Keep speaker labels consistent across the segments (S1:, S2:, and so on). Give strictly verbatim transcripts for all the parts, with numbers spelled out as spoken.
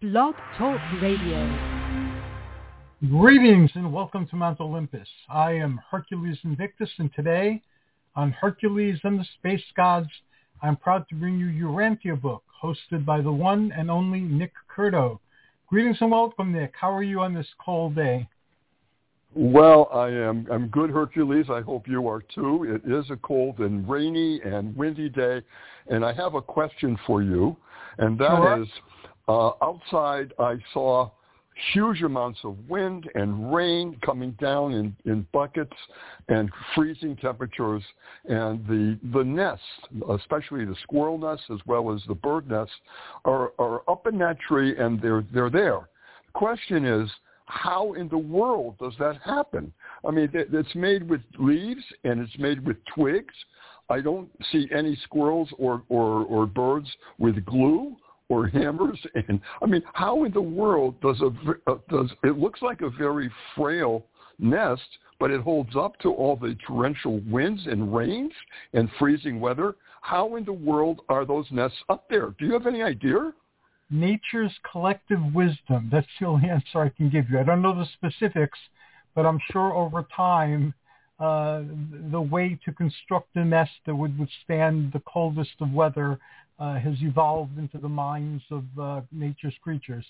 S1: Blog Talk Radio.
S2: Greetings and welcome to Mount Olympus. I am Hercules Invictus, and today on Hercules and the Space Gods, I'm proud to bring you Urantia book, hosted by the one and only Nick Curto. Greetings and welcome, Nick. How are you on this cold day?
S3: Well, I am I'm good, Hercules. I hope you are too. It is a cold and rainy and windy day, and I have a question for you, and that
S2: Sure.
S3: is, uh, outside I saw huge amounts of wind and rain coming down in, in buckets and freezing temperatures, and the the nests, especially the squirrel nests as well as the bird nests, are, are up in that tree, and they're they're there. The question is, how in the world does that happen? I mean, it's made with leaves and it's made with twigs. I don't see any squirrels or, or, or birds with glue or hammers. And I mean, how in the world does a uh, does it looks like a very frail nest, but it holds up to all the torrential winds and rains and freezing weather? How in the world are those nests up there? Do you have any idea?
S2: Nature's collective wisdom. That's the only answer I can give you. I don't know the specifics, but I'm sure over time, uh, the way to construct a nest that would withstand the coldest of weather uh, has evolved into the minds of uh, nature's creatures.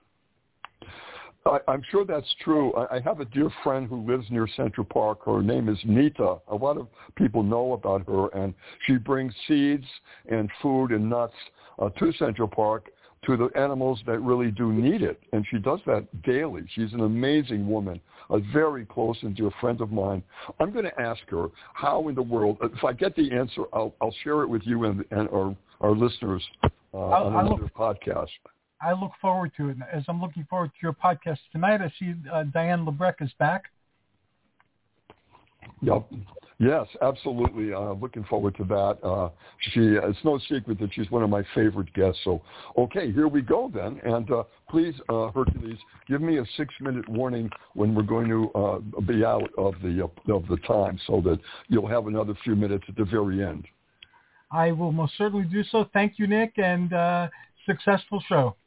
S3: I, I'm sure that's true. I, I have a dear friend who lives near Central Park. Her name is Nita. A lot of people know about her, and she brings seeds and food and nuts uh, to Central Park to the animals that really do need it. And she does that daily. She's an amazing woman, a very close and dear friend of mine. I'm going to ask her how in the world, if I get the answer, I'll, I'll share it with you and, and our, our listeners uh, on another look, podcast.
S2: I look forward to it. As I'm looking forward to your podcast tonight, I see uh, Diane Lebrecht is back.
S3: Yep. Yes, absolutely. Uh, looking forward to that. Uh, she, it's no secret that she's one of my favorite guests. So, okay, here we go then. And uh, please, uh, Hercules, give me a six-minute warning when we're going to uh, be out of the uh, of the time, so that you'll have another few minutes at the very end.
S2: I will most certainly do so. Thank you, Nick, and uh, successful show.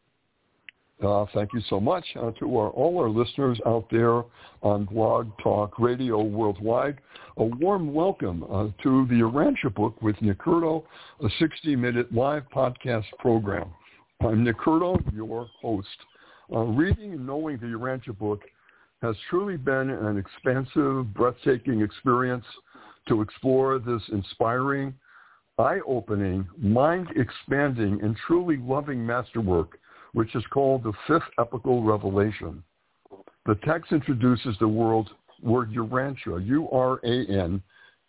S3: Uh, thank you so much uh, to our, all our listeners out there on Blog Talk Radio worldwide. A warm welcome uh, to the Urantia book with Nick Curto, a sixty-minute live podcast program. I'm Nick Curto, your host. Uh, reading and knowing the Urantia book has truly been an expansive, breathtaking experience to explore this inspiring, eye-opening, mind-expanding, and truly loving masterwork, which is called the Fifth Epical Revelation. The text introduces the world, word Urantia, U R A N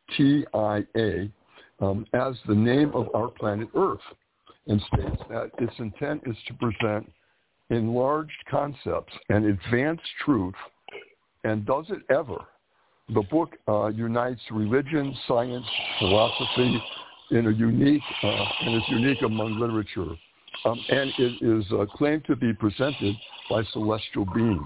S3: T I A, um, as the name of our planet Earth, and states that its intent is to present enlarged concepts and advanced truth, and does it ever. The book uh, unites religion, science, philosophy in a unique, uh, and is unique among literature. Um, and it is uh, claimed to be presented by celestial beings.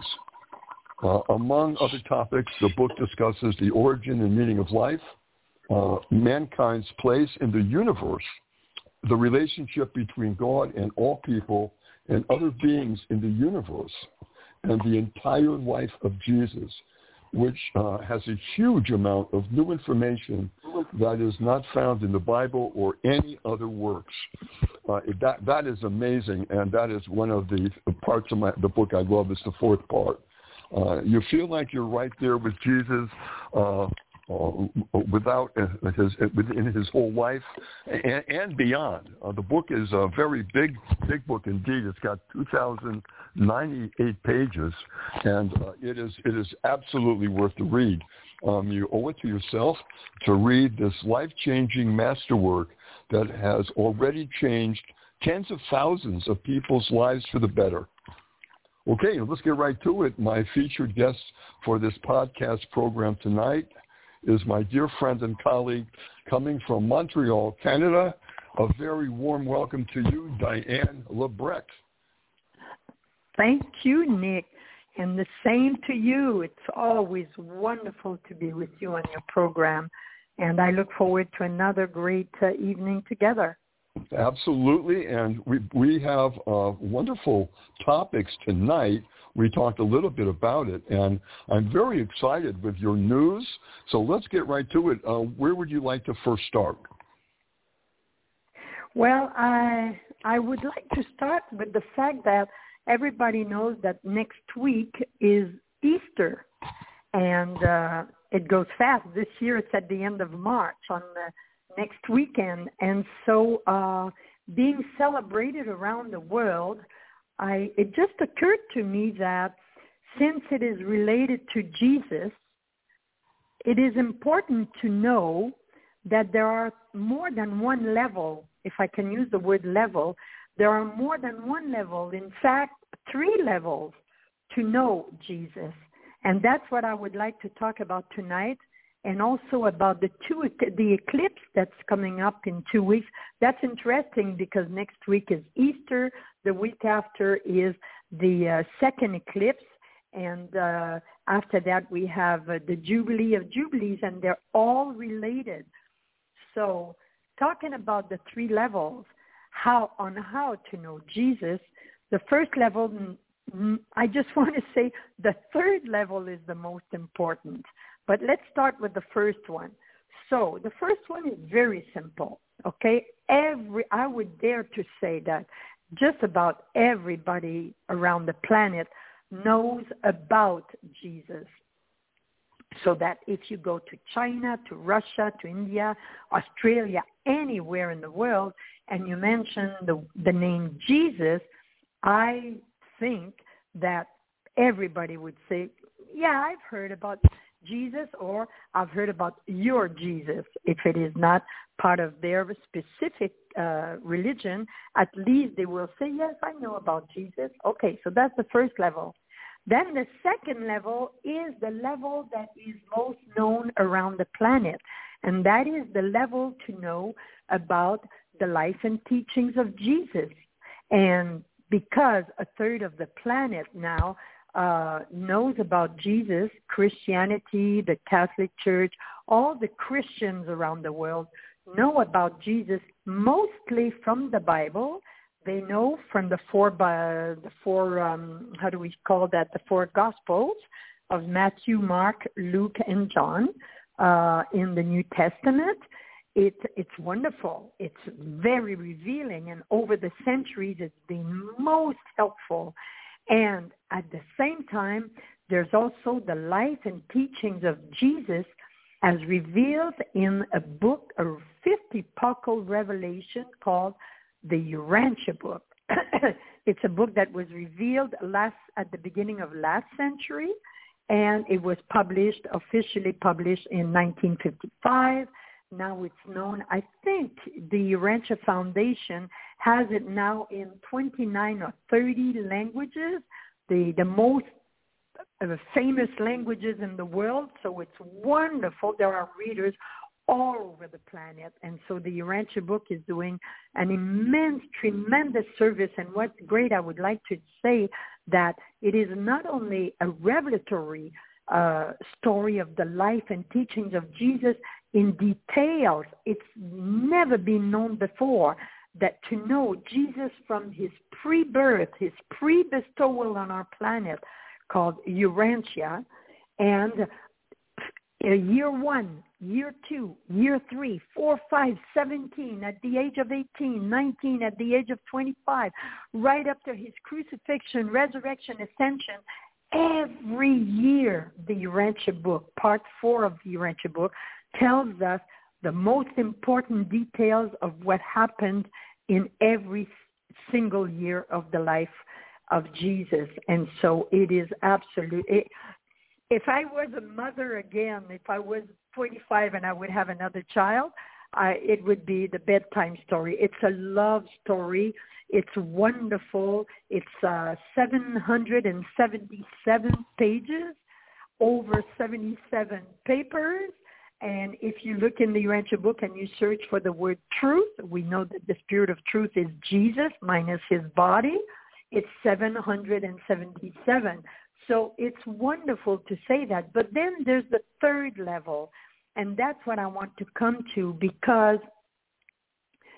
S3: Uh, among other topics, the book discusses the origin and meaning of life, uh, mankind's place in the universe, the relationship between God and all people and other beings in the universe, and the entire life of Jesus, which uh, has a huge amount of new information that is not found in the Bible or any other works. Uh, that that is amazing, and that is one of the parts of my, the book I love. Is the fourth part. Uh, you feel like you're right there with Jesus, uh, uh, without uh, his within his whole life and, and beyond. Uh, the book is a very big, big book indeed. It's got two thousand ninety-eight pages, and uh, it is it is absolutely worth the read. Um, you owe it to yourself to read this life-changing masterwork that has already changed tens of thousands of people's lives for the better. Okay, let's get right to it. My featured guest for this podcast program tonight is my dear friend and colleague coming from Montreal, Canada. A very warm welcome to you, Diane Lebrecht.
S4: Thank you, Nick. And the same to you. It's always wonderful to be with you on your program. And I look forward to another great uh, evening together.
S3: Absolutely, and we we have uh, wonderful topics tonight. We talked a little bit about it, and I'm very excited with your news. So let's get right to it. Uh, where would you like to first start?
S4: Well, I I would like to start with the fact that everybody knows that next week is Easter, and uh, it goes fast. This year it's at the end of March on the next weekend, and so uh, being celebrated around the world, I it just occurred to me that since it is related to Jesus, it is important to know that there are more than one level, if I can use the word level, there are more than one level, in fact, three levels to know Jesus. And that's what I would like to talk about tonight, and also about the two the eclipse that's coming up in two weeks. That's interesting because next week is Easter. The week after is the uh, second eclipse. And uh, after that, we have uh, the Jubilee of Jubilees, and they're all related. So talking about the three levels, how on how to know Jesus, the first level, I just want to say the third level is the most important. But let's start with the first one. So the first one is very simple, okay? Every I would dare to say that just about everybody around the planet knows about Jesus. So that if you go to China, to Russia, to India, Australia, anywhere in the world, and you mention the, the name Jesus, I think that everybody would say, yeah, I've heard about Jesus, or I've heard about your Jesus. If it is not part of their specific uh, religion, at least they will say, yes, I know about Jesus. Okay, so that's the first level. Then the second level is the level that is most known around the planet, and that is the level to know about the life and teachings of Jesus. And because a third of the planet now uh, knows about Jesus, Christianity, the Catholic Church, all the Christians around the world know about Jesus mostly from the Bible. They know from the four, uh, the four um, how do we call that, the four Gospels of Matthew, Mark, Luke, and John uh, in the New Testament. It, it's wonderful. It's very revealing, and over the centuries, it's been most helpful. And at the same time, there's also the life and teachings of Jesus as revealed in a book, a fifth epochal revelation called the Urantia book. It's a book that was revealed last at the beginning of last century, and it was published, officially published in nineteen fifty-five. Now it's known, I think the Urantia Foundation has it now in twenty-nine or thirty languages, the, the most uh, famous languages in the world. So it's wonderful. There are readers all over the planet. And so the Urantia book is doing an immense, tremendous service. And what's great, I would like to say that it is not only a revelatory uh, story of the life and teachings of Jesus in details. It's never been known before that to know Jesus from his pre-birth, his pre-bestowal on our planet called Urantia, and year one, year two, year three, four, five, seventeen, at the age of eighteen, nineteen, at the age of twenty-five, right up to his crucifixion, resurrection, ascension. Every year, the Urantia book, part four of the Urantia book, tells us the most important details of what happened in every single year of the life of Jesus. And so it is absolute. It, if I was a mother again, if I was twenty-five and I would have another child, I, it would be the bedtime story. It's a love story. It's wonderful. It's uh, seven hundred seventy-seven pages, over seventy-seven papers. And if you look in the Urantia book and you search for the word truth, we know that the spirit of truth is Jesus minus his body. It's seven hundred seventy-seven. So it's wonderful to say that. But then there's the third level, and that's what I want to come to, because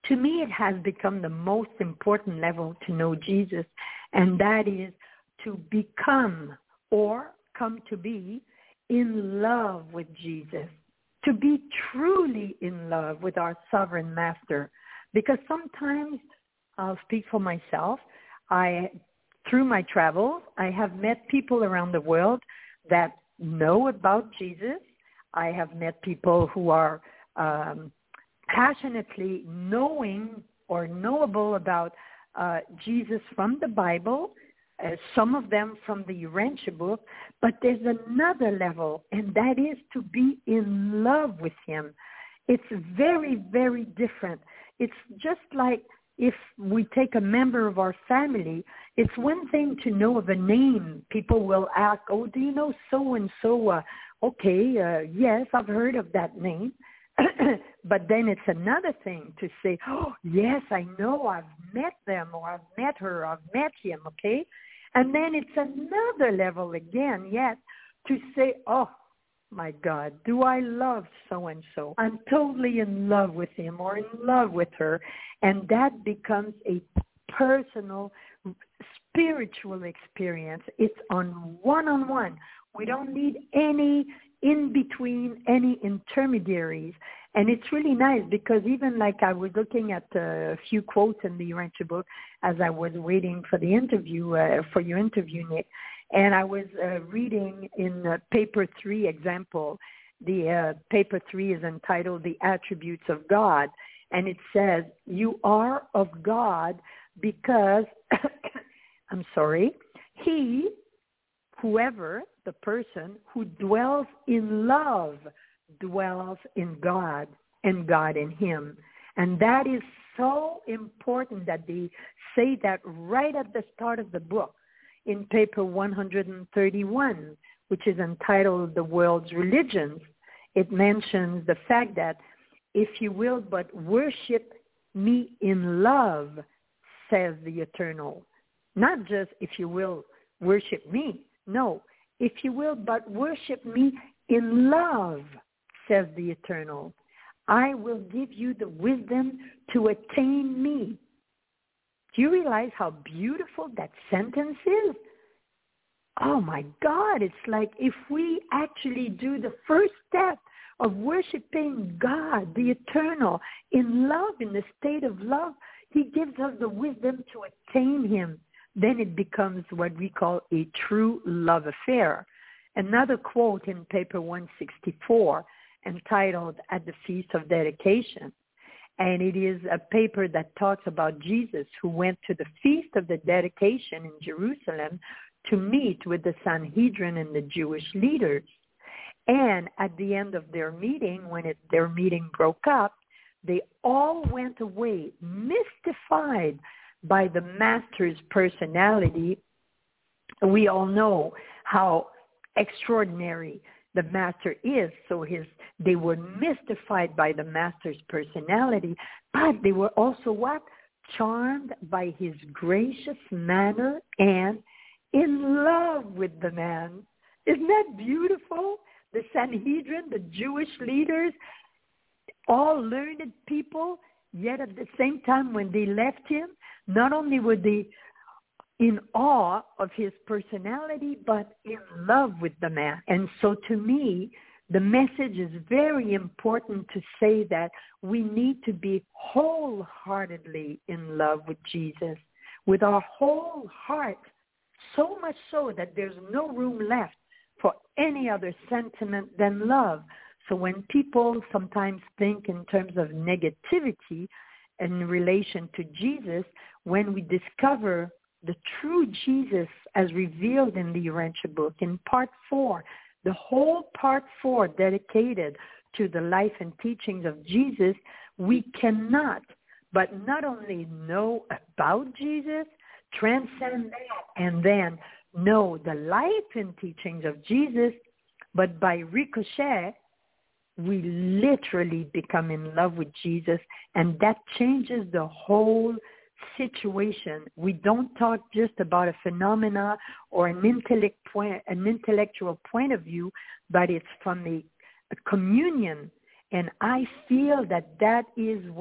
S4: to me, it has become the most important level to know Jesus, and that is to become or come to be in love with Jesus, to be truly in love with our sovereign master. Because sometimes, I'll speak for myself, I, through my travels, I have met people around the world that know about Jesus. I have met people who are um, passionately knowing or knowable about uh, Jesus from the Bible, uh, some of them from the Urantia book, but there's another level, and that is to be in love with him. It's very, very different. It's just like if we take a member of our family, it's one thing to know of a name. People will ask, oh, do you know so-and-so? Uh, okay, uh, yes, I've heard of that name. But then it's another thing to say, oh, yes, I know, I've met them, or I've met her, or I've met him, okay? And then it's another level again, yet, to say, oh, my God, do I love so-and-so? I'm totally in love with him or in love with her. And that becomes a personal, spiritual experience. It's on one-on-one. We don't need any in between, any intermediaries. And it's really nice because even like I was looking at a few quotes in the Urantia book as I was waiting for the interview, uh, for your interview, Nick, and I was uh, reading in uh, paper three example. The uh, paper three is entitled The Attributes of God. And it says, you are of God because, I'm sorry, he, whoever, the person who dwells in love, dwells in God and God in him. And that is so important that they say that right at the start of the book in paper one hundred thirty-one, which is entitled The World's Religions. It mentions the fact that if you will but worship me in love, says the Eternal. Not just if you will worship me. No, if you will but worship me in love, says the Eternal, I will give you the wisdom to attain me. Do you realize how beautiful that sentence is? Oh my God, it's like if we actually do the first step of worshiping God, the Eternal, in love, in the state of love, he gives us the wisdom to attain him. Then it becomes what we call a true love affair. Another quote in paper one sixty-four, entitled At the Feast of Dedication. And it is a paper that talks about Jesus who went to the Feast of the Dedication in Jerusalem to meet with the Sanhedrin and the Jewish leaders. And at the end of their meeting, when it, their meeting broke up, they all went away mystified by the master's personality. We all know how extraordinary the master is, so his they were mystified by the master's personality, but they were also what? Charmed by his gracious manner and in love with the man. Isn't that beautiful? The Sanhedrin, the Jewish leaders, all learned people, yet at the same time when they left him, not only were they in awe of his personality, but in love with the man. And so to me, the message is very important to say that we need to be wholeheartedly in love with Jesus, with our whole heart, so much so that there's no room left for any other sentiment than love. So when people sometimes think in terms of negativity in relation to Jesus, when we discover the true Jesus as revealed in the Urantia book in part four, the whole part four dedicated to the life and teachings of Jesus, we cannot but not only know about Jesus, transcend that, and then know the life and teachings of Jesus, but by ricochet, we literally become in love with Jesus, and that changes the whole situation. We don't talk just about a phenomena or an intellect point, an intellectual point of view, but it's from a, a communion. And I feel that that is what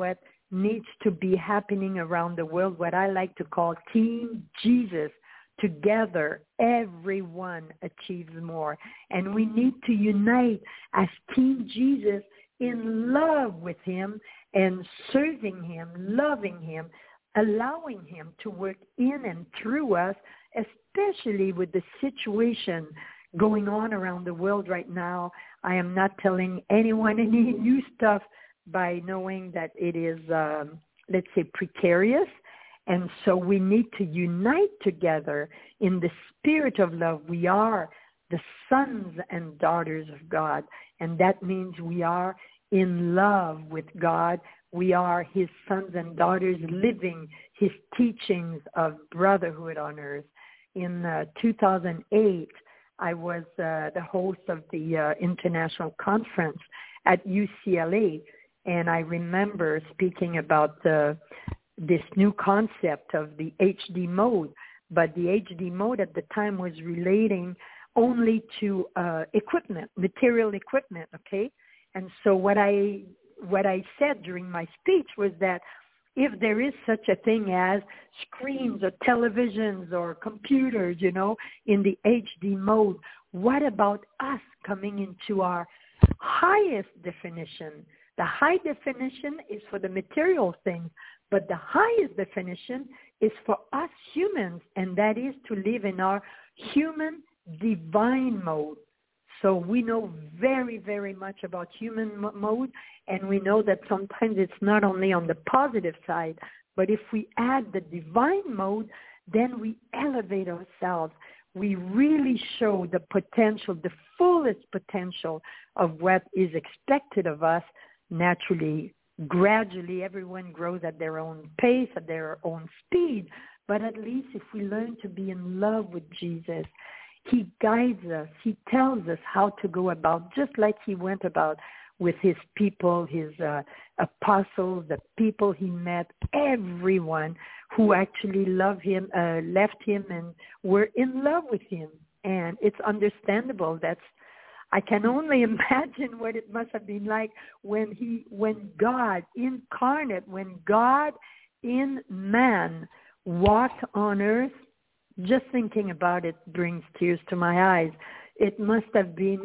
S4: needs to be happening around the world, what I like to call Team Jesus. Together, everyone achieves more. And we need to unite as Team Jesus in love with him and serving him, loving him, allowing him to work in and through us, especially with the situation going on around the world right now. I am not telling anyone any new stuff by knowing that it is, um, let's say, precarious. And so we need to unite together in the spirit of love. We are the sons and daughters of God, and that means we are in love with God. We are his sons and daughters living his teachings of brotherhood on earth. In uh, two thousand eight, I was uh, the host of the uh, international conference at U C L A, and I remember speaking about the this new concept of the H D mode, but the H D mode at the time was relating only to uh, equipment, material equipment, okay? And so what I what I said during my speech was that if there is such a thing as screens or televisions or computers, you know, in the H D mode, what about us coming into our highest definition? The high definition is for the material things, but the highest definition is for us humans, and that is to live in our human divine mode. So we know very, very much about human m- mode, and we know that sometimes it's not only on the positive side, but if we add the divine mode, then we elevate ourselves. We really show the potential, the fullest potential of what is expected of us. Naturally, gradually, everyone grows at their own pace, at their own speed. But at least if we learn to be in love with Jesus, he guides us. He tells us how to go about, just like he went about with his people, his uh, apostles, the people he met, everyone who actually loved him, uh, left him and were in love with him. And it's understandable. That's I can only imagine what it must have been like when he, when God incarnate, when God in man walked on earth. Just thinking about it brings tears to my eyes. It must have been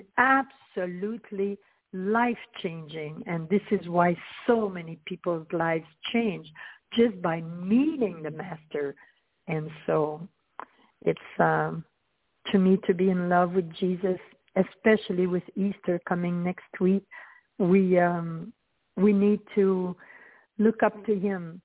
S4: absolutely life-changing, and this is why so many people's lives change just by meeting the Master. And so it's, um, to me, to be in love with Jesus, especially with Easter coming next week, we um, we need to look up to him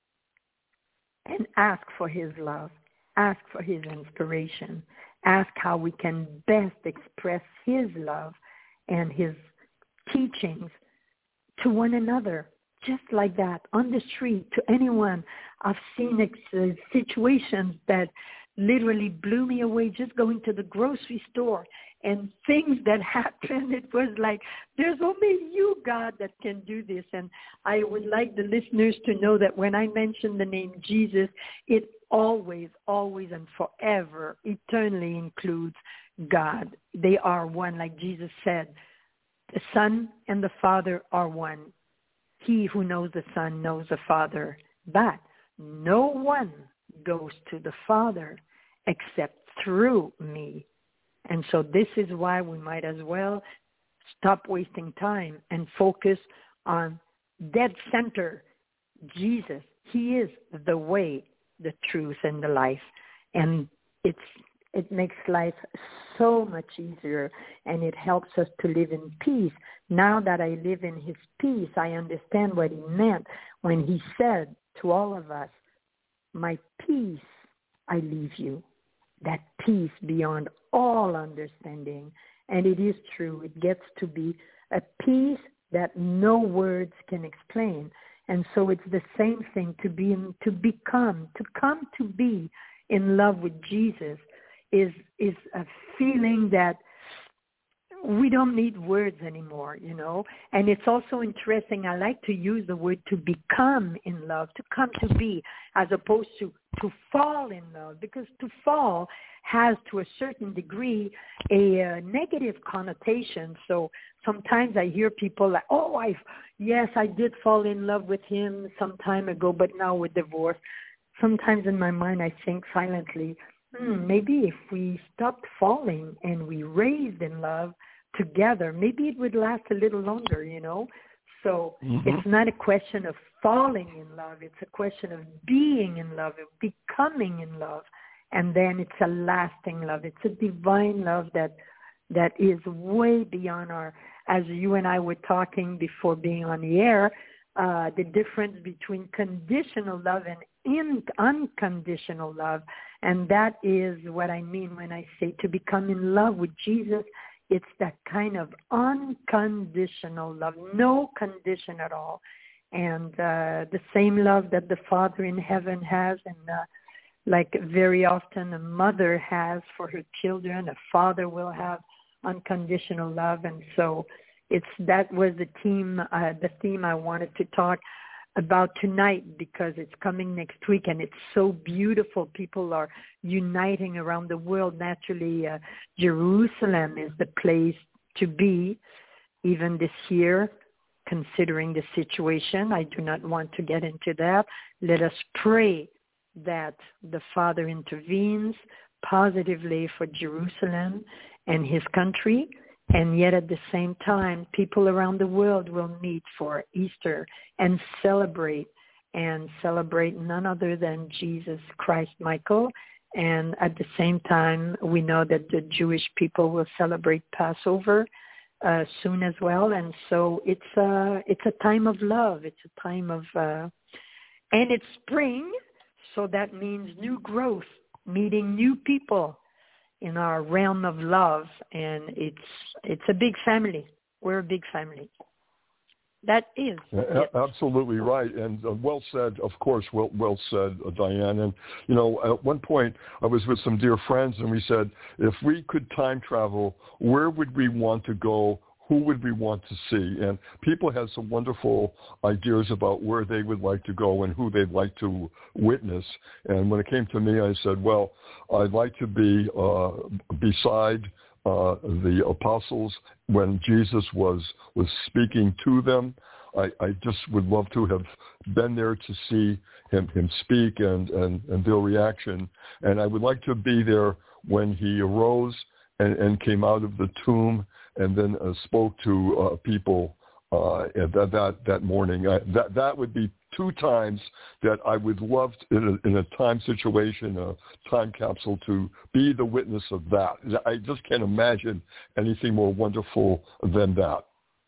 S4: and ask for his love, ask for his inspiration, ask how we can best express his love and his teachings to one another, just like that, on the street, to anyone. I've seen ex- situations that literally blew me away, just going to the grocery store and things that happened. It was like, there's only you, God, that can do this. And I would like the listeners to know that when I mention the name Jesus, it always, always and forever, eternally includes God. They are one, like Jesus said. The Son and the Father are one. He who knows the Son knows the Father. But no one goes to the Father except through me. And so this is why we might as well stop wasting time and focus on dead center, Jesus. He is the way, the truth, and the life. And it's it makes life so much easier, and it helps us to live in peace. Now that I live in his peace, I understand what he meant when he said to all of us, my peace I leave you. That peace beyond all understanding. And it is true. It gets to be a peace that no words can explain. And so it's the same thing to be, in, to become, to come to be in love with Jesus is is a feeling that we don't need words anymore, you know. And it's also interesting. I like to use the word to become in love, to come to be, as opposed to to fall in love, because to fall has to a certain degree a uh, negative connotation. So sometimes I hear people like, oh, I, yes, I did fall in love with him some time ago, but now we're divorced. Sometimes in my mind I think silently, hmm, maybe if we stopped falling and we raised in love together, maybe it would last a little longer, you know. So mm-hmm. It's not a question of falling in love. It's a question of being in love, of becoming in love. And then it's a lasting love. It's a divine love that that is way beyond our, as you and I were talking before being on the air, uh, the difference between conditional love and in unconditional love. And that is what I mean when I say to become in love with Jesus. It's that kind of unconditional love, no condition at all. And uh, the same love that the Father in heaven has, and uh, like very often a mother has for her children, a father will have unconditional love. And so it's that was the theme, uh, the theme I wanted to talk about tonight, because it's coming next week and it's so beautiful. People are uniting around the world. Naturally, uh, Jerusalem is the place to be, even this year, considering the situation. I do not want to get into that. Let us pray that the Father intervenes positively for Jerusalem and his country, and yet at the same time, people around the world will meet for Easter and celebrate, and celebrate none other than Jesus Christ Michael. And at the same time, we know that the Jewish people will celebrate Passover uh, soon as well. And so it's a, it's a time of love. It's a time of, uh, and it's spring, so that means new growth, meeting new people in our realm of love, and it's it's a big family. We're a big family. That is
S3: yeah, absolutely right, and uh, well said. Of course, well well said, uh, Diane. And you know, at one point, I was with some dear friends, and we said, if we could time travel, where would we want to go? Who would we want to see? And people had some wonderful ideas about where they would like to go and who they'd like to witness. And when it came to me, I said, well, I'd like to be uh, beside uh, the apostles when Jesus was, was speaking to them. I, I just would love to have been there to see him, him speak and, and, and their reaction. And I would like to be there when he arose and, and came out of the tomb and then uh, spoke to uh, people uh, that, that that morning. I, that that would be two times that I would love to, in, a, in a time situation, a time capsule, to be the witness of that. I just can't imagine anything more wonderful than that.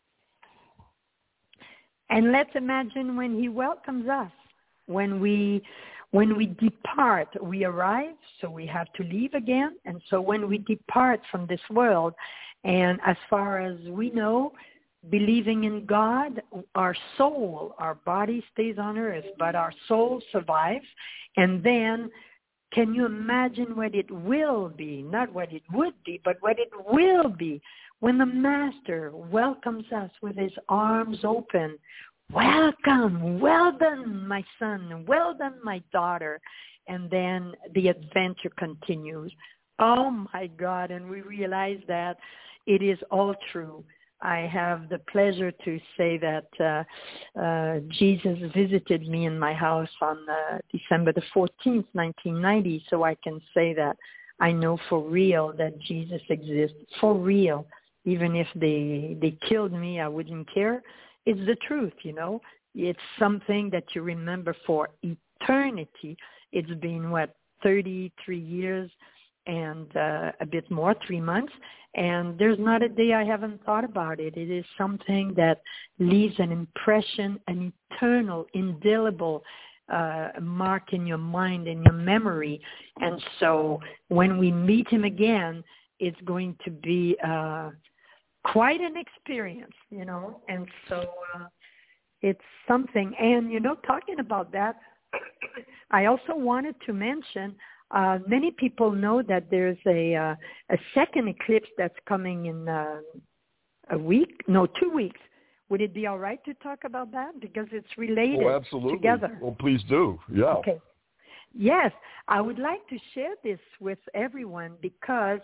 S4: And let's imagine when he welcomes us, when we when we depart, we arrive, so we have to leave again. And so when we depart from this world, and as far as we know, believing in God, our soul, our body stays on earth, but our soul survives. And then can you imagine what it will be? Not what it would be, but what it will be when the Master welcomes us with his arms open. Welcome, well done, my son, well done, my daughter. And then the adventure continues. Oh, my God, and we realize that it is all true. I have the pleasure to say that uh, uh, Jesus visited me in my house on uh, December the fourteenth, nineteen ninety, so I can say that I know for real that Jesus exists, for real. Even if they, they killed me, I wouldn't care. It's the truth, you know. It's something that you remember for eternity. It's been, what, thirty-three years and uh, a bit more, three months. And there's not a day I haven't thought about it. It is something that leaves an impression, an eternal, indelible uh, mark in your mind, in your memory. And so when we meet him again, it's going to be uh, quite an experience, you know. And so uh, it's something. And, you know, talking about that, I also wanted to mention, uh, many people know that there's a uh, a second eclipse that's coming in uh, a week, no, two weeks. Would it be all right to talk about that? Because it's related
S3: oh, absolutely.
S4: together.
S3: Well, please do, yeah.
S4: Okay. Yes, I would like to share this with everyone because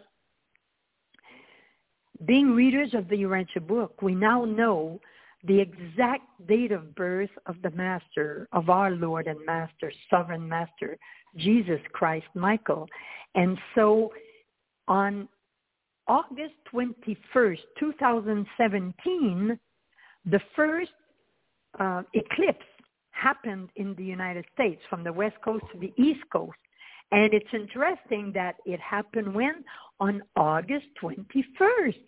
S4: being readers of the Urantia book, we now know the exact date of birth of the Master, of our Lord and Master, Sovereign Master, Jesus Christ Michael. And so on August twenty-first, twenty seventeen, the first uh, eclipse happened in the United States from the West Coast to the East Coast. And it's interesting that it happened when? On August twenty-first,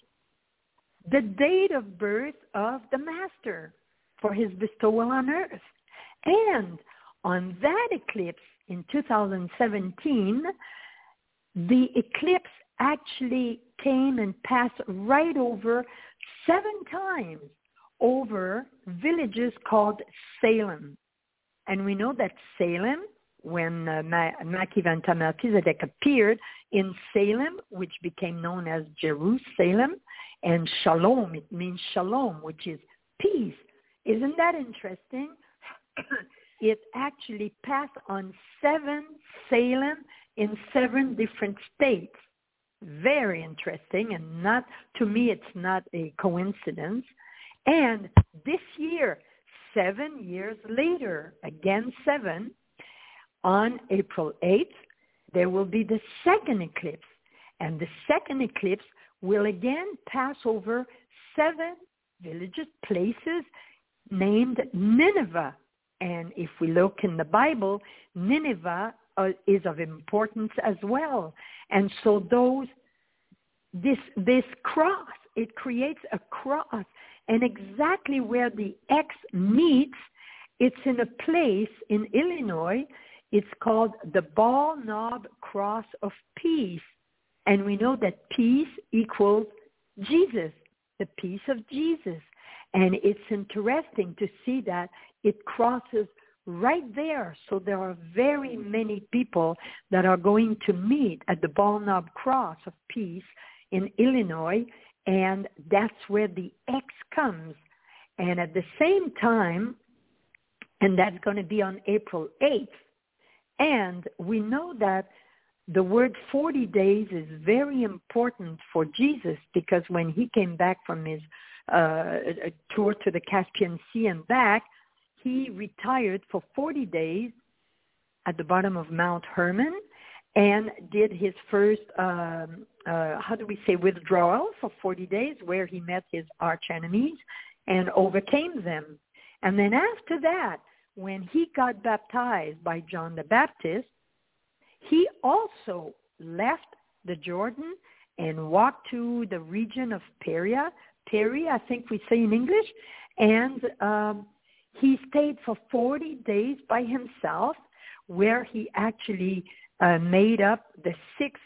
S4: the date of birth of the Master for his bestowal on earth. And on that eclipse in two thousand seventeen, the eclipse actually came and passed right over seven times over villages called Salem. And we know that Salem, when uh, Makivanta Melchizedek appeared in Salem, which became known as Jerusalem, and Shalom, it means Shalom, which is peace. Isn't that interesting? It actually passed on seven Salem in seven different states. Very interesting, and not, to me, it's not a coincidence. And this year, seven years later, again seven, on April eighth, there will be the second eclipse. And the second eclipse will again pass over seven villages, places named Nineveh. And if we look in the Bible, Nineveh uh, is of importance as well. And so those, this, this cross, it creates a cross. And exactly where the X meets, it's in a place in Illinois. It's called the Ball Knob Cross of Peace. And we know that peace equals Jesus, the peace of Jesus. And it's interesting to see that it crosses right there. So there are very many people that are going to meet at the Ball Knob Cross of Peace in Illinois. And that's where the X comes. And at the same time, and that's going to be on April eighth, and we know that the word forty days is very important for Jesus, because when he came back from his uh, tour to the Caspian Sea and back, he retired for forty days at the bottom of Mount Hermon and did his first, um, uh, how do we say, withdrawal for forty days, where he met his arch enemies and overcame them. And then after that, when he got baptized by John the Baptist, he also left the Jordan and walked to the region of Perea, Peri, I think we say in English, and um, he stayed for forty days by himself, where he actually uh, made up the six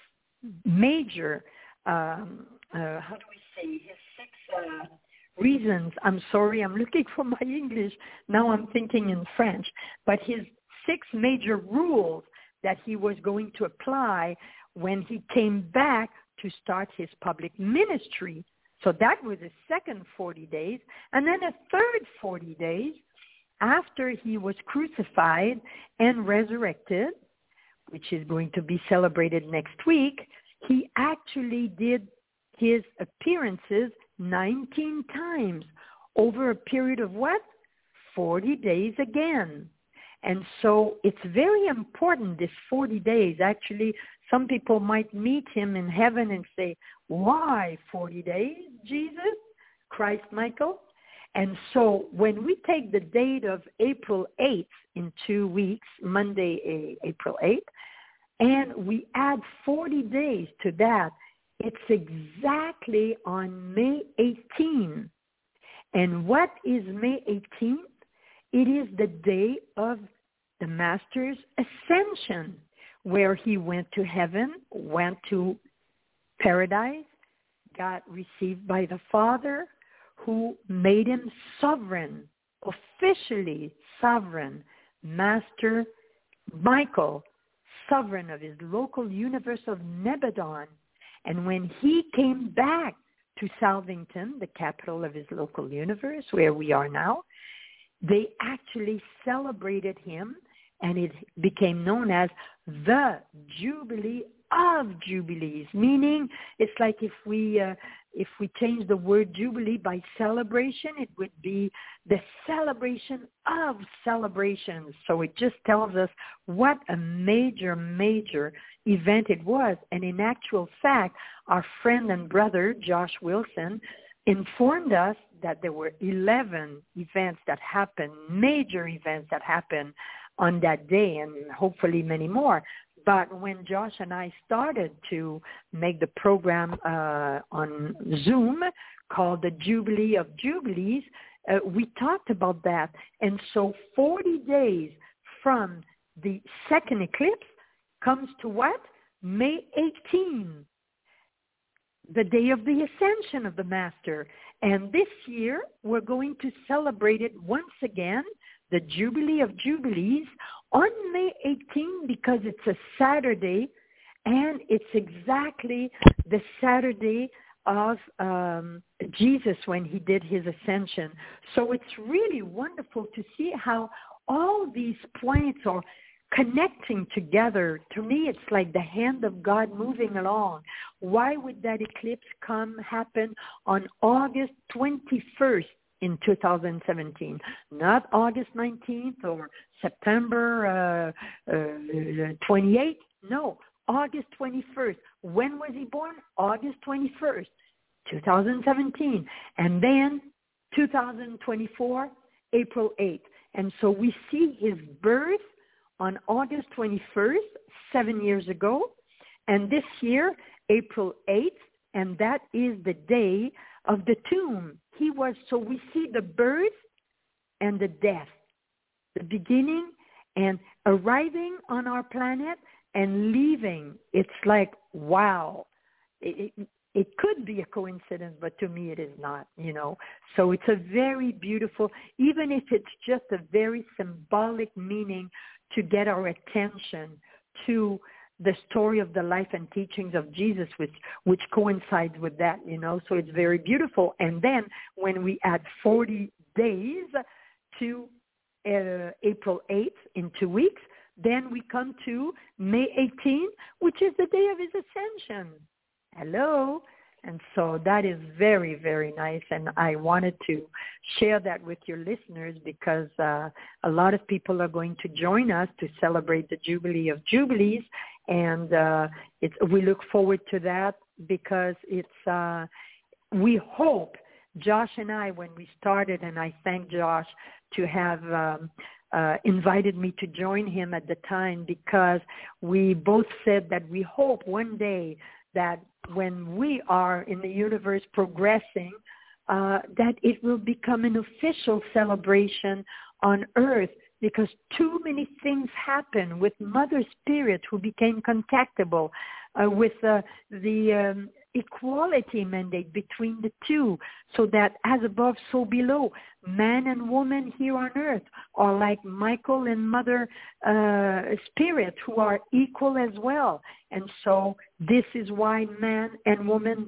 S4: major, um, uh, how do we say, his six uh, reasons. I'm sorry, I'm looking for my English. Now I'm thinking in French. But his six major rules that he was going to apply when he came back to start his public ministry. So that was a second forty days. And then a third forty days after he was crucified and resurrected, which is going to be celebrated next week, he actually did his appearances nineteen times over a period of what? forty days again. And so it's very important, this forty days. Actually, some people might meet him in heaven and say, why forty days, Jesus, Christ Michael? And so when we take the date of April eighth in two weeks, Monday, April eighth, and we add forty days to that, it's exactly on May eighteenth. And what is May eighteenth? It is the day of the Master's ascension, where he went to heaven, went to paradise, got received by the Father, who made him sovereign, officially sovereign, Master Michael, sovereign of his local universe of Nebadon. And when he came back to Salvington, the capital of his local universe, where we are now, they actually celebrated him and it became known as the Jubilee of Jubilees, meaning it's like if we uh, if we change the word Jubilee by celebration, it would be the celebration of celebrations. So it just tells us what a major, major event it was. And in actual fact, our friend and brother, Josh Wilson, informed us that there were eleven events that happened, major events that happened on that day, and hopefully many more. But when Josh and I started to make the program uh, on Zoom called the Jubilee of Jubilees, uh, we talked about that. And so forty days from the second eclipse comes to what? May eighteenth, the day of the ascension of the Master. And this year, we're going to celebrate it once again, the Jubilee of Jubilees, on May eighteenth, because it's a Saturday, and it's exactly the Saturday of um, Jesus when he did his ascension. So it's really wonderful to see how all these points are connecting together. To me, it's like the hand of God moving along. Why would that eclipse come happen on August twenty-first in two thousand seventeen? Not August nineteenth or September uh, uh, twenty-eighth. No, August twenty-first. When was he born? August twenty-first, two thousand seventeen. And then two thousand twenty-four, April eighth. And so we see his birth on August twenty-first, seven years ago, and this year, April eighth, and that is the day of the tomb. He was, so we see the birth and the death, the beginning and arriving on our planet and leaving. It's like, wow. It, it, it could be a coincidence, but to me it is not, you know. So it's a very beautiful, even if it's just a very symbolic meaning to get our attention to the story of the life and teachings of Jesus, which which coincides with that, you know. So it's very beautiful. And then when we add forty days to uh, April eighth in two weeks, then we come to May eighteenth, which is the day of his ascension. Hello. And so that is very, very nice. And I wanted to share that with your listeners because uh, a lot of people are going to join us to celebrate the Jubilee of Jubilees. And uh, it's, we look forward to that because it's, uh, we hope, Josh and I, when we started, and I thank Josh to have um, uh, invited me to join him at the time, because we both said that we hope one day that when we are in the universe progressing, uh, that it will become an official celebration on Earth, because too many things happen with Mother Spirit, who became contactable, uh, with uh, the um, equality mandate between the two, so that as above, so below, man and woman here on Earth are like Michael and Mother uh, Spirit, who are equal as well. And so this is why man and woman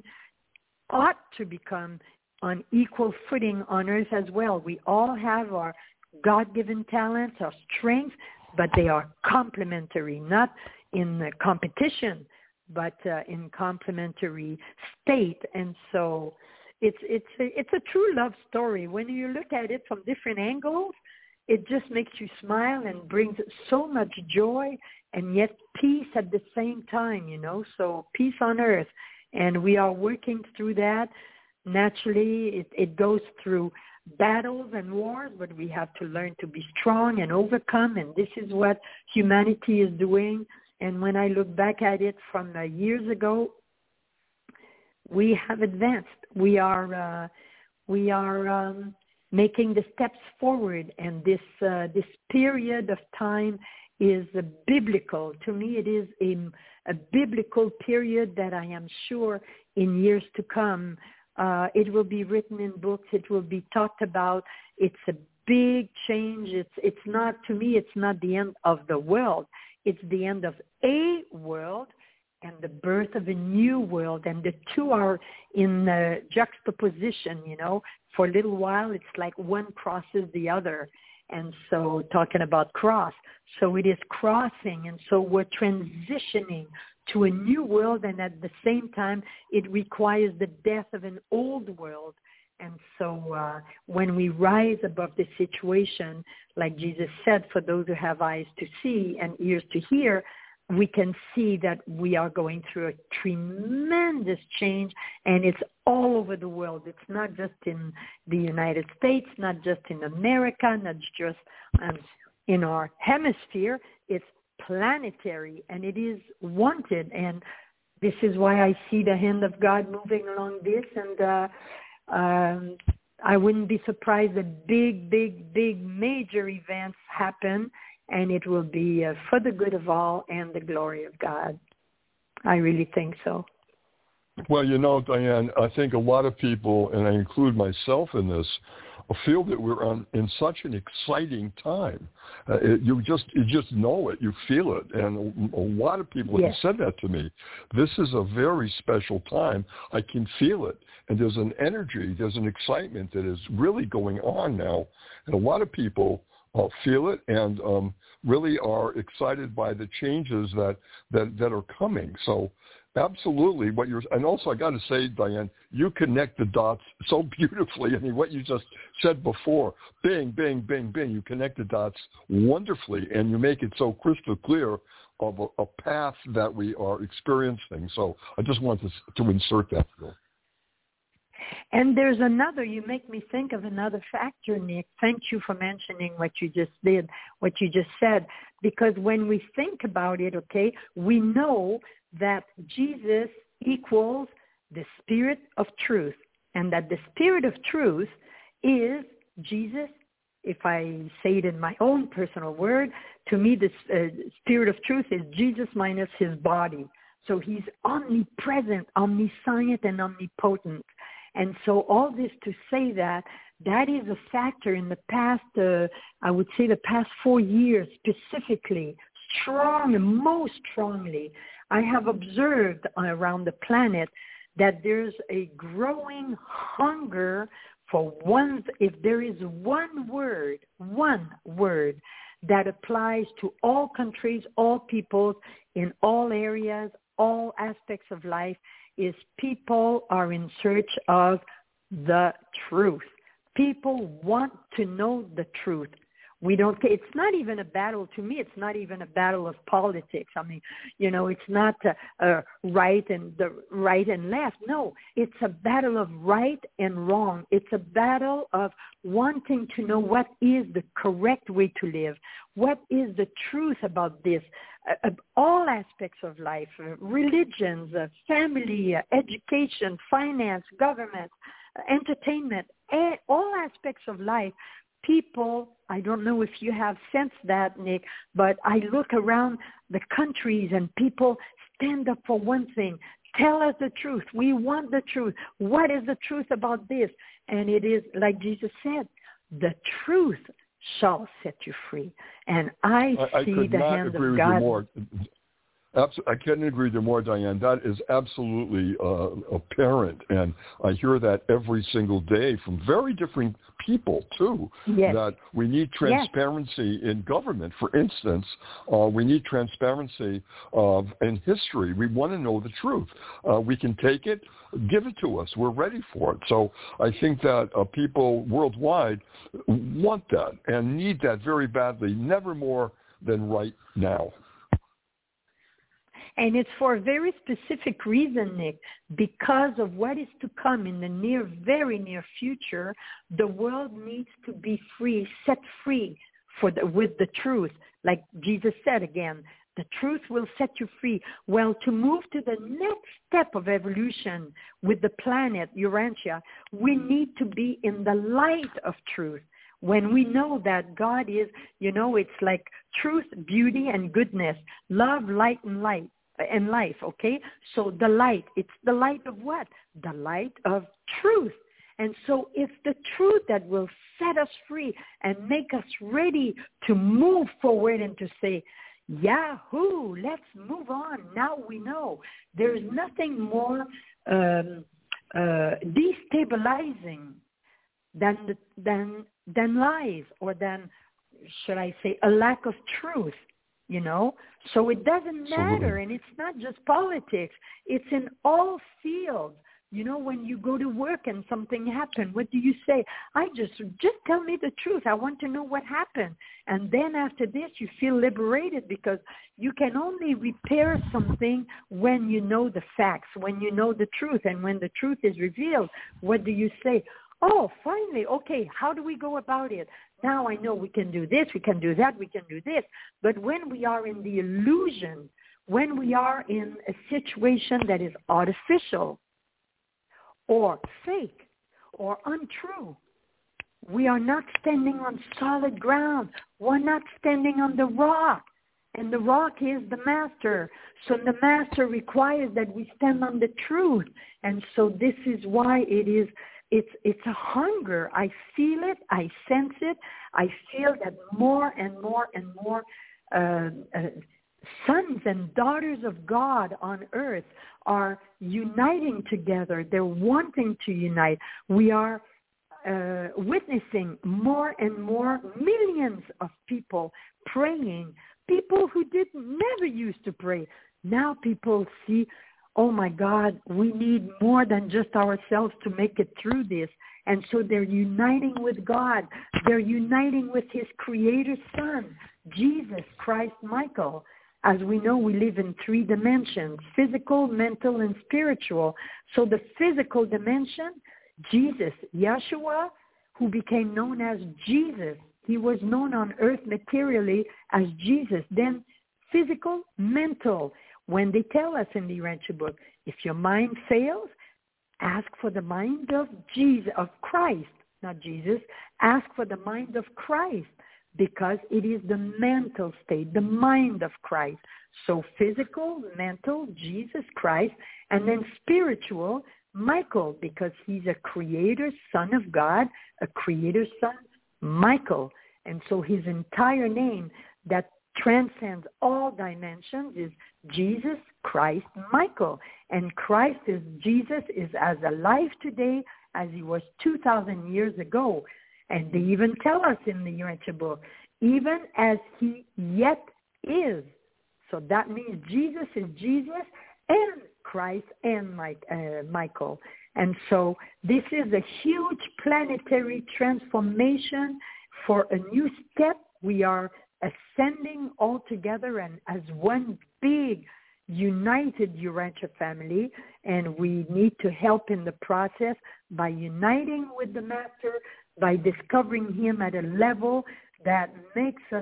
S4: ought to become on equal footing on Earth as well. We all have our God-given talents, our strengths, but they are complementary, not in competition, but uh, in complementary state. And so it's it's a, it's a true love story. When you look at it from different angles, it just makes you smile and brings so much joy and yet peace at the same time, you know, so peace on Earth. And we are working through that. Naturally, it, it goes through battles and wars, but we have to learn to be strong and overcome, and this is what humanity is doing. And when I look back at it from uh, years ago, we have advanced. We are uh, we are um, making the steps forward, and this uh, this period of time is uh, biblical. To me, it is a, a biblical period that I am sure in years to come, uh, it will be written in books. It will be talked about. It's a big change. It's it's not, to me, it's not the end of the world. It's the end of a world and the birth of a new world. And the two are in uh, juxtaposition, you know. For a little while, it's like one crosses the other. And so talking about cross. So it is crossing. And so we're transitioning to a new world. And at the same time, it requires the death of an old world. And so uh, when we rise above the situation, like Jesus said, for those who have eyes to see and ears to hear, we can see that we are going through a tremendous change, and it's all over the world. It's not just in the United States, not just in America, not just um, in our hemisphere. It's planetary, and it is wanted. And this is why I see the hand of God moving along this. And uh, um, I wouldn't be surprised that big, big, big major events happen, and it will be uh, for the good of all and the glory of God. I really think so.
S3: Well, you know, Diane, I think a lot of people, and I include myself in this, feel that we're on, in such an exciting time. Uh, it, you just you just know it, you feel it, and a, a lot of people
S4: yes.
S3: have said that to me. This is a very special time. I can feel it, and there's an energy, there's an excitement that is really going on now, and a lot of people Uh, feel it and um, really are excited by the changes that, that, that are coming. So absolutely what you're, and also I got to say, Diane, you connect the dots so beautifully. I mean, what you just said before, bing, bing, bing, bing, you connect the dots wonderfully, and you make it so crystal clear of a, a path that we are experiencing. So I just wanted to, to insert that.
S4: And there's another, you make me think of another factor, Nick. Thank you for mentioning what you just did, what you just said, because when we think about it, okay, we know that Jesus equals the Spirit of truth, and that the Spirit of truth is Jesus. If I say it in my own personal word, to me, the uh, Spirit of truth is Jesus minus his body. So he's omnipresent, omniscient, and omnipotent. And so all this to say that that is a factor in the past, uh, I would say the past four years specifically, strong, most strongly, I have observed around the planet that there's a growing hunger for one, if there is one word, one word that applies to all countries, all peoples, in all areas, all aspects of life, is people are in search of the truth. People want to know the truth. We don't, it's not even a battle, to me, it's not even a battle of politics. I mean, you know, it's not a, a right and the right and left. No, it's a battle of right and wrong. It's a battle of wanting to know what is the correct way to live. What is the truth about this? Uh, all aspects of life, uh, religions, uh, family, uh, education, finance, government, uh, entertainment, uh, all aspects of life. People, I don't know if you have sensed that, Nick, but I look around the countries and people stand up for one thing. Tell us the truth. We want the truth. What is the truth about this? And it is, like Jesus said, the truth shall set you free. And I,
S3: I
S4: see
S3: I
S4: the hand of God.
S3: I couldn't agree with you more, Diane. That is absolutely uh, apparent, and I hear that every single day from very different people, too,
S4: yes.
S3: that we need transparency yes. in government. For instance, uh, we need transparency uh, in history. We want to know the truth. Uh, we can take it, give it to us. We're ready for it. So I think that uh, people worldwide want that and need that very badly, never more than right now.
S4: And it's for a very specific reason, Nick, because of what is to come in the near, very near future. The world needs to be free, set free for the, with the truth. Like Jesus said again, the truth will set you free. Well, to move to the next step of evolution with the planet, Urantia, we need to be in the light of truth. When we know that God is, you know, it's like truth, beauty, and goodness, love, light, and light. And life, okay? So the light, it's the light of what? The light of truth. And so it's the truth that will set us free and make us ready to move forward and to say, Yahoo, let's move on. Now we know. There is nothing more um, uh, destabilizing than, the, than, than lies or than should I say, a lack of truth, you know? So it doesn't matter,
S3: Absolutely.
S4: and it's not just politics. It's in all fields. You know, when you go to work and something happened, what do you say? I just, just tell me the truth. I want to know what happened. And then after this, you feel liberated because you can only repair something when you know the facts, when you know the truth. And when the truth is revealed, what do you say? Oh, finally, okay, how do we go about it? Now I know we can do this, we can do that, we can do this. But when we are in the illusion, when we are in a situation that is artificial, or fake, or untrue, we are not standing on solid ground. We're not standing on the rock. And the rock is the master. So the master requires that we stand on the truth. And so this is why it is, it's, it's a hunger. I feel it. I sense it. I feel that more and more and more uh, uh, sons and daughters of God on earth are uniting together. They're wanting to unite. We are uh, witnessing more and more millions of people praying, people who did never used to pray. Now people see, oh my God, we need more than just ourselves to make it through this. And so they're uniting with God. They're uniting with his creator son, Jesus Christ Michael. As we know, we live in three dimensions, physical, mental, and spiritual. So the physical dimension, Jesus, Yeshua, who became known as Jesus. He was known on earth materially as Jesus. Then physical, mental. When they tell us in the Urantia book, if your mind fails, ask for the mind of Jesus, of Christ, not Jesus. Ask for the mind of Christ, because it is the mental state, the mind of Christ. So physical, mental, Jesus Christ, and then spiritual, Michael, because he's a creator, son of God, a creator son, Michael. And so his entire name that transcends all dimensions is Jesus Christ Michael. And Christ is, Jesus is as alive today as he was two thousand years ago. And they even tell us in the Urantia book, even as he yet is. So that means Jesus is Jesus and Christ and Mike, uh, Michael. And so this is a huge planetary transformation for a new step. We are ascending all together and as one big united Urantia family, and we need to help in the process by uniting with the Master, by discovering him at a level that makes us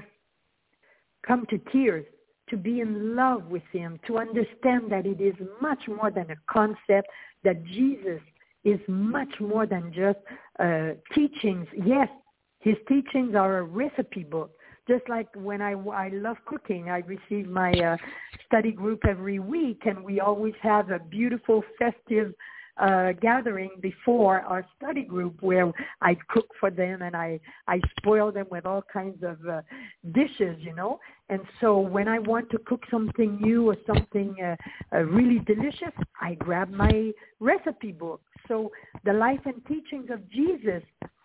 S4: come to tears, to be in love with him, to understand that it is much more than a concept, that Jesus is much more than just uh, teachings. Yes, his teachings are a recipe book. Just like when I, I love cooking, I receive my uh, study group every week, and we always have a beautiful festive uh, gathering before our study group where I cook for them and I, I spoil them with all kinds of uh, dishes, you know. And so when I want to cook something new or something uh, uh, really delicious, I grab my recipe book. So the life and teachings of Jesus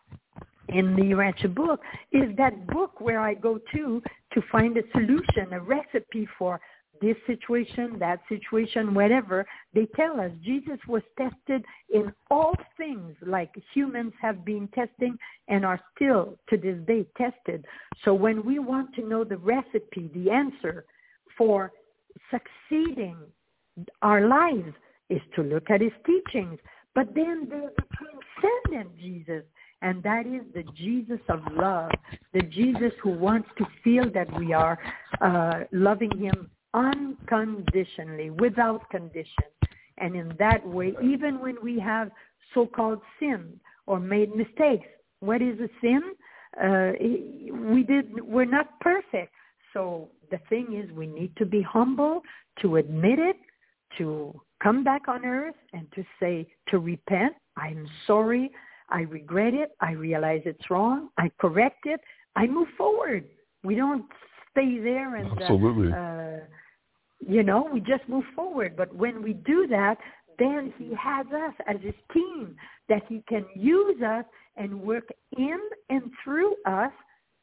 S4: in the Urantia book is that book where I go to to find a solution, a recipe for this situation, that situation, whatever. They tell us Jesus was tested in all things like humans have been testing and are still to this day tested. So when we want to know the recipe, the answer for succeeding our lives is to look at his teachings. But then there's the transcendent Jesus, and that is the Jesus of love, the Jesus who wants to feel that we are uh, loving him unconditionally, without condition. And in that way, even when we have so-called sinned or made mistakes, what is a sin? Uh, we did, we're not perfect. So the thing is, we need to be humble, to admit it, to come back on earth and to say, to repent, I'm sorry, I regret it, I realize it's wrong, I correct it, I move forward. We don't stay there and,
S3: Absolutely.
S4: Uh, uh, you know, we just move forward. But when we do that, then he has us as his team, that he can use us and work in and through us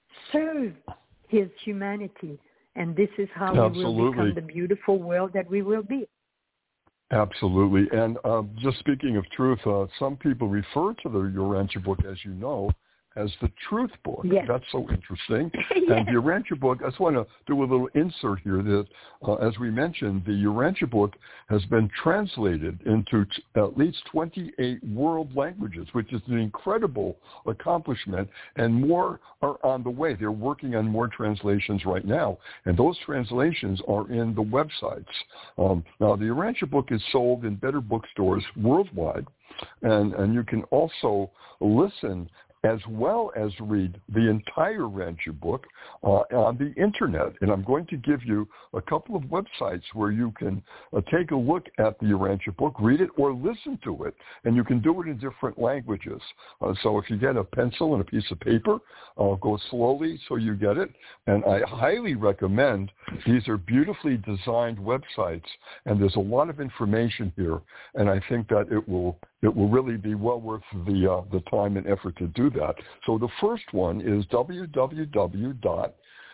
S4: serve his humanity. And this is how
S3: Absolutely.
S4: we will become the beautiful world that we will be.
S3: Absolutely. And uh, just speaking of truth, uh, some people refer to the Urantia book, as you know, as the Truth Book.
S4: Yes.
S3: That's so interesting.
S4: Yes.
S3: And the Urantia book, I just want to do a little insert here that, uh, as we mentioned, the Urantia book has been translated into t- at least twenty-eight world languages, which is an incredible accomplishment, and more are on the way. They're working on more translations right now, and those translations are in the websites. Um, now, the Urantia book is sold in better bookstores worldwide, and, and you can also listen as well as read the entire Urantia book uh, on the Internet. And I'm going to give you a couple of websites where you can uh, take a look at the Urantia book, read it, or listen to it, and you can do it in different languages. Uh, so if you get a pencil and a piece of paper, uh, go slowly so you get it. And I highly recommend, these are beautifully designed websites, and there's a lot of information here, and I think that it will it will really be well worth the uh, the time and effort to do that. So the first one is w w w dot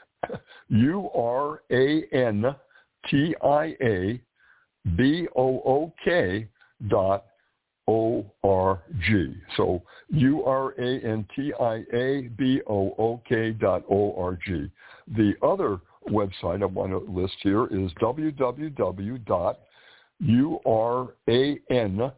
S3: urantia book dot org. So urantia book dot org. The other website I want to list here is w w w dot urantia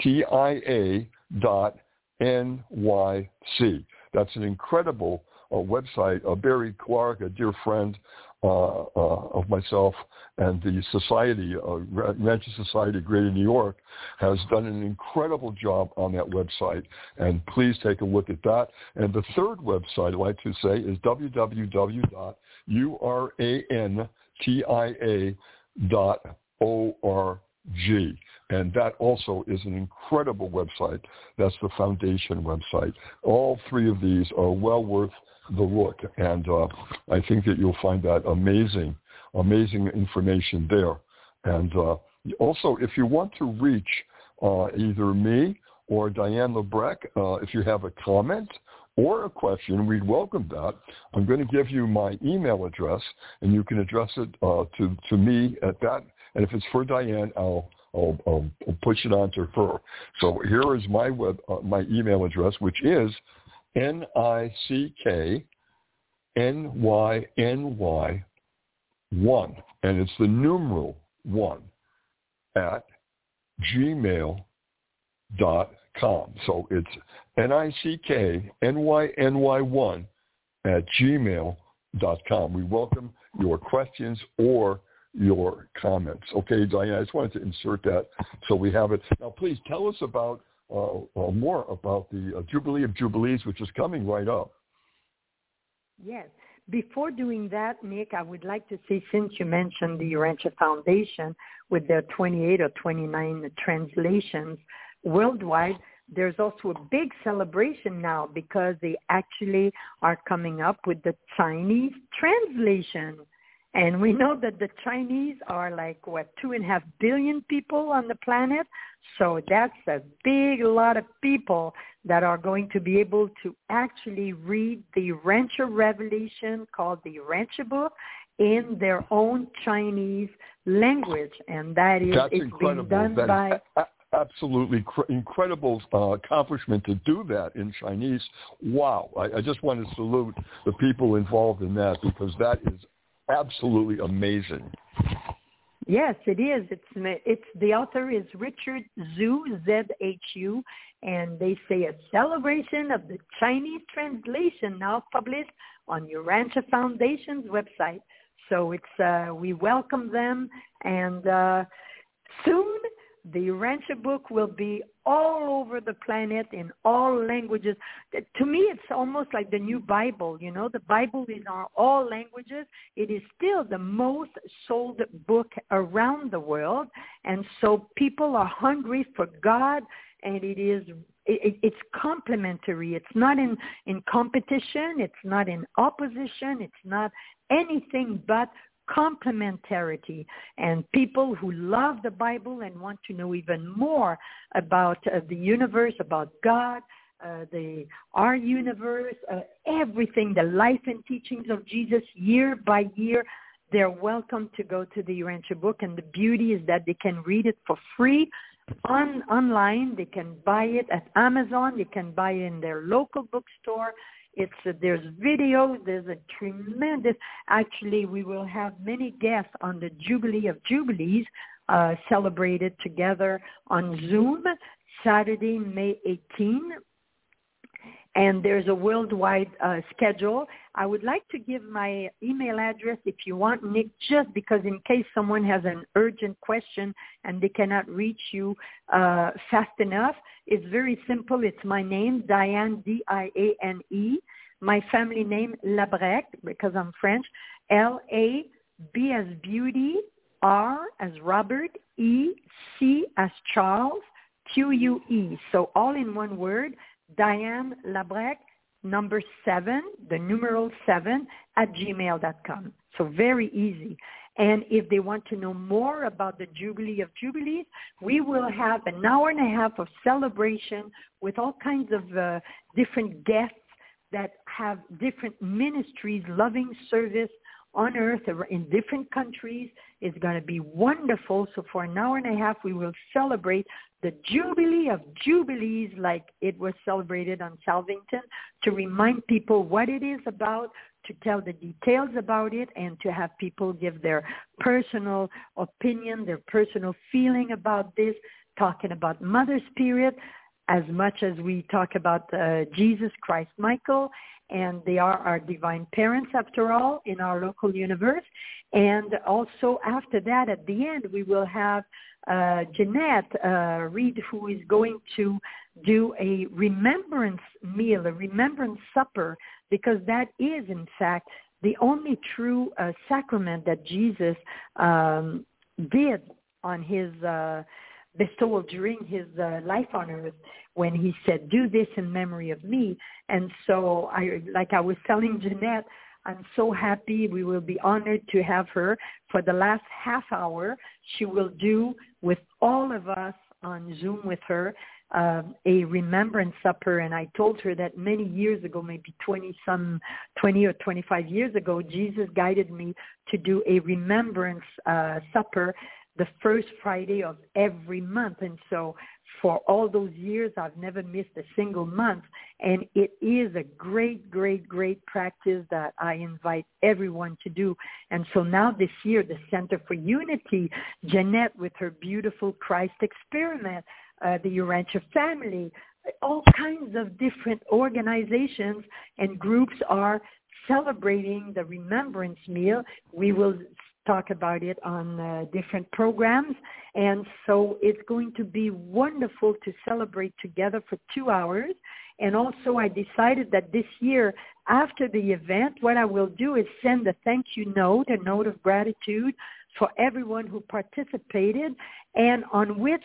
S3: dot N Y C. That's an incredible uh, website. Uh, Barry Clark, a dear friend uh, uh, of myself and the Society, uh, Urantia Society of Greater New York, has done an incredible job on that website. And please take a look at that. And the third website I'd like to say is w w w dot urantia dot org. And that also is an incredible website. That's the foundation website. All three of these are well worth the look, and uh, I think that you'll find that amazing, amazing information there. And uh, also, if you want to reach uh, either me or Diane Lebrecq, uh, if you have a comment or a question, we'd welcome that. I'm going to give you my email address, and you can address it uh, to, to me at that. And if it's for Diane, I'll I'll, I'll, I'll push it on to her. So here is my web, uh, my email address, which is N I C K N Y N Y one, and it's the numeral one at gmail dot com. So it's N I C K N Y N Y one at gmail dot com. We welcome your questions or your comments. Okay, Diane, I just wanted to insert that so we have it. Now, please tell us about uh, uh, more about the uh, Jubilee of Jubilees, which is coming right up.
S4: Yes. Before doing that, Nick, I would like to say, since you mentioned the Urantia Foundation with their twenty-eight or twenty-nine translations worldwide, there's also a big celebration now because they actually are coming up with the Chinese translation. And we know that the Chinese are like, what, two and a half billion people on the planet. So that's a big lot of people that are going to be able to actually read the Urantia Revelation, called the Urantia book, in their own Chinese language. And that is,
S3: that's
S4: it's
S3: incredible.
S4: being done
S3: that
S4: by...
S3: Is absolutely cr- incredible uh, accomplishment to do that in Chinese. Wow. I, I just want to salute the people involved in that, because that is absolutely amazing.
S4: Yes, it is. It's it's the author is Richard Zhu, Z H U, and they say a celebration of the Chinese translation now published on Urantia Foundation's website. So it's uh, we welcome them, and uh, soon the Urantia book will be all over the planet in all languages. To me, it's almost like the new Bible. You know, the Bible is on all languages. It is still the most sold book around the world. And so people are hungry for God, and it is it, it's complementary. It's not in, in competition. It's not in opposition. It's not anything but complementarity. And people who love the Bible and want to know even more about uh, the universe, about God, uh, the Our Universe, uh, everything, the life and teachings of Jesus year by year. They're welcome to go to the Urantia book, and the beauty is that they can read it for free on online. They can buy it at Amazon. They can buy it in their local bookstore. It's uh, there's videos. There's a tremendous. Actually, we will have many guests on the Jubilee of Jubilees uh, celebrated together on Zoom Saturday, May eighteenth. And there's a worldwide uh, schedule. I would like to give my email address if you want, Nick, just because in case someone has an urgent question and they cannot reach you uh, fast enough. It's very simple. It's my name, Diane, D I A N E. My family name, Labrec, because I'm French, L A B as Beauty, R as Robert, E, C as Charles, Q U E. So all in one word. Diane Labrec, number seven, the numeral seven, at gmail dot com. So very easy. And if they want to know more about the Jubilee of Jubilees, we will have an hour and a half of celebration with all kinds of uh, different guests that have different ministries, loving service on earth in different countries. It's going to be wonderful. So for an hour and a half, we will celebrate the Jubilee of Jubilees like it was celebrated on Salvington, to remind people what it is about, to tell the details about it, and to have people give their personal opinion, their personal feeling about this, talking about Mother Spirit as much as we talk about uh, Jesus Christ Michael, and they are our divine parents after all in our local universe. And also after that, at the end, we will have uh, Jeanette uh, Reed, who is going to do a remembrance meal, a remembrance supper, because that is, in fact, the only true uh, sacrament that Jesus um, did on his uh, bestowal during his uh, life on earth, when he said, do this in memory of me. And so, I, like I was telling Jeanette, I'm so happy. We will be honored to have her for the last half hour. She will do with all of us on Zoom with her uh, a remembrance supper. And I told her that many years ago, maybe twenty some, twenty or twenty-five years ago, Jesus guided me to do a remembrance uh, supper the first Friday of every month. And so for all those years, I've never missed a single month. And it is a great, great, great practice that I invite everyone to do. And so now this year, the Center for Unity, Jeanette with her beautiful Christ Experiment, uh, the Urantia family, all kinds of different organizations and groups are celebrating the remembrance meal. We will talk about it on uh, different programs. And so it's going to be wonderful to celebrate together for two hours. And also I decided that this year, after the event, what I will do is send a thank you note, a note of gratitude for everyone who participated, and on which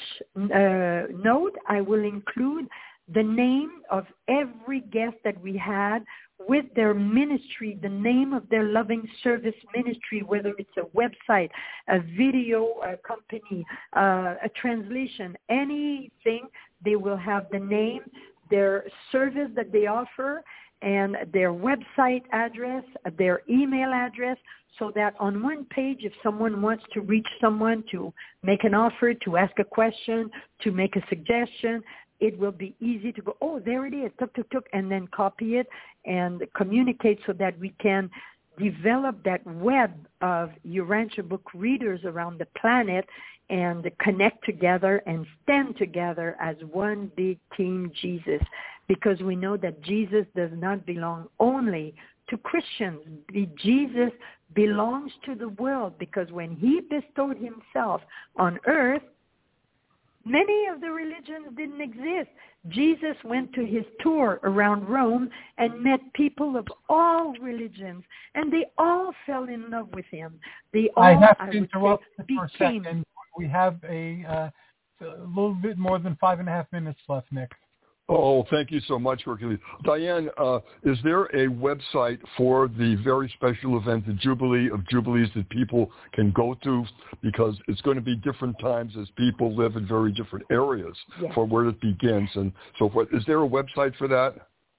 S4: uh, note I will include the name of every guest that we had with their ministry, the name of their loving service ministry, whether it's a website, a video a company, uh, a translation, anything, they will have the name, their service that they offer, and their website address, their email address, so that on one page, if someone wants to reach someone, to make an offer, to ask a question, to make a suggestion, it will be easy to go, oh, there it is, tuk, tuk, tuk, and then copy it and communicate so that we can develop that web of Urantia book readers around the planet and connect together and stand together as one big team Jesus, because we know that Jesus does not belong only to Christians. Jesus belongs to the world, because when he bestowed himself on earth, many of the religions didn't exist. Jesus went to his tour around Rome and met people of all religions, and they all fell in love with him. They all,
S2: I have to
S4: I
S2: interrupt
S4: say,
S2: for a
S4: became.
S2: second. We have a, uh, a little bit more than five and a half minutes left, Nick.
S3: Oh, thank you so much, Hercules. Diane, uh, is there a website for the very special event, the Jubilee of Jubilees, that people can go to? Because it's going to be different times as people live in very different areas yes. for where it begins and so forth. Is there a website for that?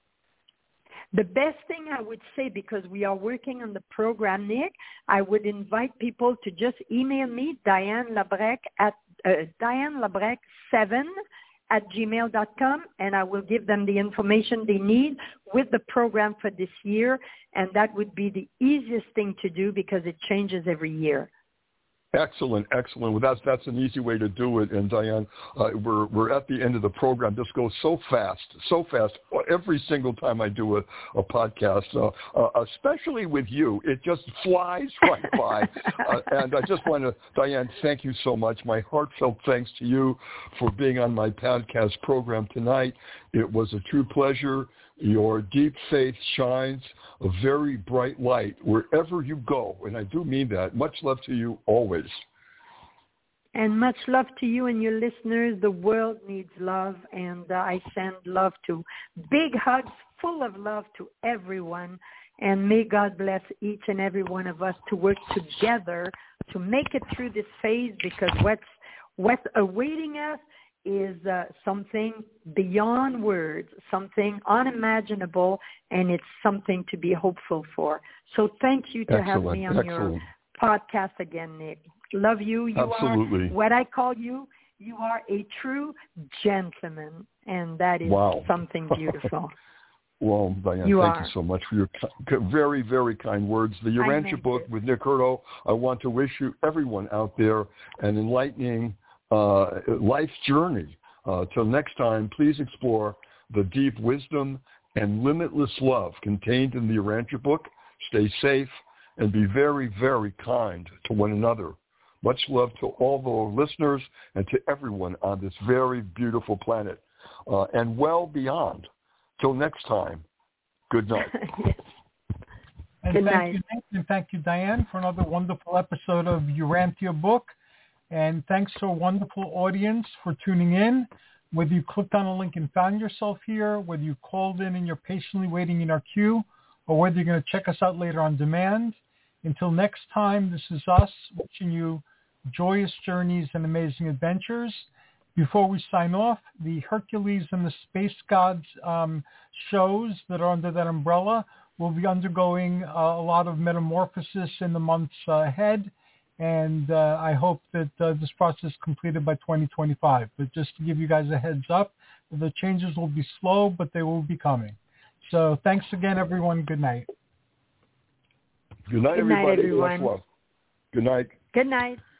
S4: The best thing I would say, because we are working on the program, Nick, I would invite people to just email me, Diane Labrec at uh, Diane Labrec seven at gmail dot com, and I will give them the information they need with the program for this year, and that would be the easiest thing to do because it changes every year.
S3: Excellent, excellent. Well, that's that's an easy way to do it. And Diane, uh, we're we're at the end of the program. This goes so fast, so fast. Every single time I do a, a podcast, uh, uh, especially with you, it just flies right by. uh, and I just want to, Diane, thank you so much. My heartfelt thanks to you for being on my podcast program tonight. It was a true pleasure. Your deep faith shines a very bright light wherever you go, and I do mean that. Much love to you always.
S4: And much love to you and your listeners. The world needs love, and uh, I send love to big hugs, full of love to everyone, and may God bless each and every one of us to work together to make it through this phase, because what's, what's awaiting us is uh, something beyond words, something unimaginable, and it's something to be hopeful for. So thank you to
S3: excellent,
S4: have me on
S3: excellent.
S4: your podcast again, Nick. Love you. You
S3: Absolutely.
S4: are what I call you. You are a true gentleman, and that is
S3: wow.
S4: something beautiful.
S3: Well, Diane,
S4: you
S3: thank
S4: are.
S3: you so much for your very, very kind words. The Urantia book with Nick Hurto. I want to wish you, everyone out there, an enlightening Uh, life's journey. Uh, till next time, please explore the deep wisdom and limitless love contained in the Urantia book. Stay safe and be very, very kind to one another. Much love to all the listeners and to everyone on this very beautiful planet uh, and well beyond. Till next time, good night.
S4: yes.
S2: And
S4: good
S2: thank
S4: night.
S2: you, Nick, and thank you, Diane, for another wonderful episode of Urantia Book. And thanks to a wonderful audience for tuning in. Whether you clicked on a link and found yourself here, whether you called in and you're patiently waiting in our queue, or whether you're going to check us out later on demand. Until next time, this is us wishing you joyous journeys and amazing adventures. Before we sign off, the Hercules and the Space Gods um, shows that are under that umbrella will be undergoing uh, a lot of metamorphosis in the months uh, ahead. And uh, I hope that uh, this process is completed by twenty twenty-five. But just to give you guys a heads up, the changes will be slow, but they will be coming. So thanks again, everyone. Good night.
S3: Good night,
S4: Good night,
S3: everybody.
S4: everyone.
S3: Much love. Good night.
S4: Good night.